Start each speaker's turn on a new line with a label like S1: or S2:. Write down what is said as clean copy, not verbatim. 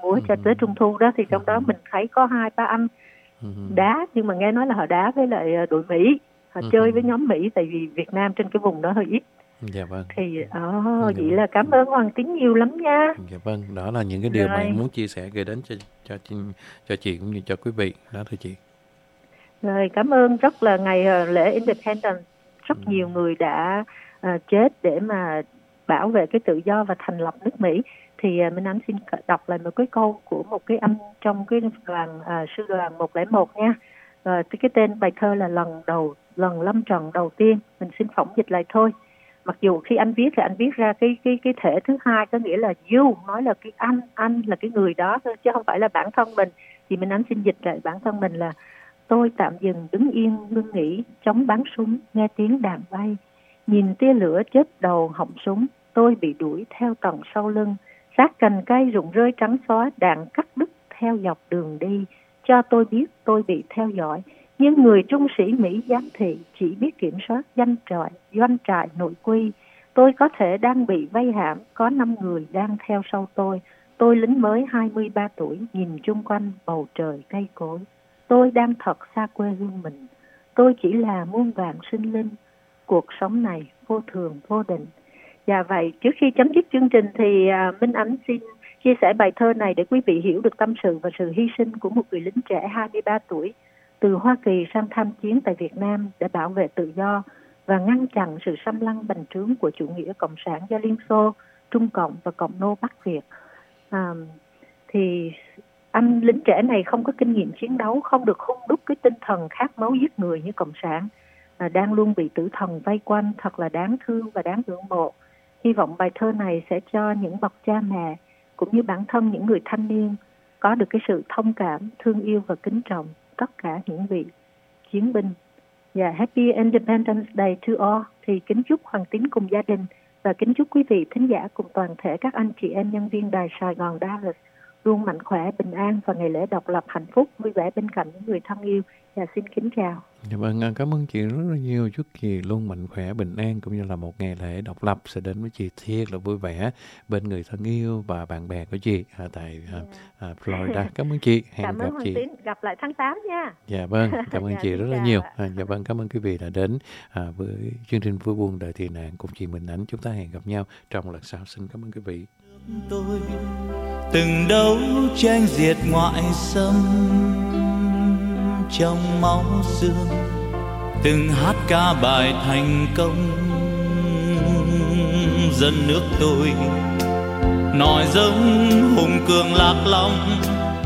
S1: múa cho tới Trung thu đó, thì trong đó mình thấy có 2-3 anh đá, nhưng mà nghe nói là họ đá với lại đội Mỹ, họ chơi với nhóm Mỹ, tại vì Việt Nam trên cái vùng đó hơi ít.
S2: Dạ vâng.
S1: Thì vậy là cảm ơn Hoàng Tín nhiều lắm nha.
S2: Dạ vâng, đó là những cái điều mà
S1: Rồi.
S2: em muốn chia sẻ gửi đến cho chị cũng như cho quý vị đó thưa chị.
S1: Rồi, cảm ơn rất là ngày lễ Independence, rất nhiều người đã chết để mà bảo vệ cái tự do và thành lập nước Mỹ. Thì Minh Ánh xin đọc lại một cái câu của một cái anh trong cái đoàn sư đoàn 101 nha. Cái tên bài thơ là lần lâm trần đầu tiên. Mình xin phỏng dịch lại thôi. Mặc dù khi anh viết thì anh viết ra cái thể thứ hai, có nghĩa là you, nói là cái anh là cái người đó thôi, chứ không phải là bản thân mình. Thì Minh Ánh xin dịch lại bản thân mình là: tôi tạm dừng đứng yên ngưng nghỉ, chống bắn súng, nghe tiếng đạn bay, nhìn tia lửa chớp đầu họng súng, tôi bị đuổi theo tầng sau lưng, sát cành cây rụng rơi trắng xóa, đạn cắt đứt theo dọc đường đi, cho tôi biết tôi bị theo dõi. Nhưng người trung sĩ Mỹ giám thị chỉ biết kiểm soát doanh trại nội quy. Tôi có thể đang bị vây hãm, có 5 người đang theo sau tôi. Tôi lính mới 23 tuổi, nhìn chung quanh bầu trời cây cối. Tôi đang thật xa quê hương mình. Tôi chỉ là muôn vàn sinh linh. Cuộc sống này vô thường vô định. Và vậy, trước khi chấm dứt chương trình thì Minh Ánh xin chia sẻ bài thơ này để quý vị hiểu được tâm sự và sự hy sinh của một người lính trẻ 23 tuổi từ Hoa Kỳ sang tham chiến tại Việt Nam để bảo vệ tự do và ngăn chặn sự xâm lăng bành trướng của chủ nghĩa cộng sản do Liên Xô, Trung Cộng và Cộng nô Bắc Việt. Thì anh lính trẻ này không có kinh nghiệm chiến đấu, không được hung đúc cái tinh thần khát máu giết người như cộng sản, đang luôn bị tử thần vây quanh, thật là đáng thương và đáng ngưỡng mộ. Hy vọng bài thơ này sẽ cho những bậc cha mẹ cũng như bản thân những người thanh niên có được cái sự thông cảm, thương yêu và kính trọng tất cả những vị chiến binh. Và Happy Independence Day to all. Thì kính chúc Hoàng Tín cùng gia đình và kính chúc quý vị thính giả cùng toàn thể các anh chị em nhân viên Đài Sài Gòn Dallas luôn mạnh khỏe, bình an và ngày lễ độc lập hạnh phúc, vui vẻ bên cạnh những người thân yêu. Và xin kính chào.
S2: Dạ vâng, cảm ơn chị rất là nhiều. Chúc chị luôn mạnh khỏe, bình an cũng như là một ngày lễ độc lập sẽ đến với chị thiệt là vui vẻ bên người thân yêu và bạn bè của chị tại Florida. Cảm ơn chị. Hẹn
S1: Cảm
S2: gặp
S1: ơn Hoàng
S2: chị.
S1: Tín. Gặp lại tháng 8 nha.
S2: Dạ vâng, cảm ơn
S1: Dạ,
S2: chị
S1: xin
S2: rất là
S1: chào
S2: nhiều.
S1: ạ.
S2: Dạ vâng, cảm ơn quý vị đã đến với chương trình Vui buồn đời tị nạn cùng chị Minh Ánh. Chúng ta hẹn gặp nhau trong lần sau. Xin cảm ơn quý vị.
S3: Tôi từng đấu tranh diệt ngoại xâm trong máu xương, từng hát ca bài thành công dân nước tôi, nòi giống hùng cường lạc long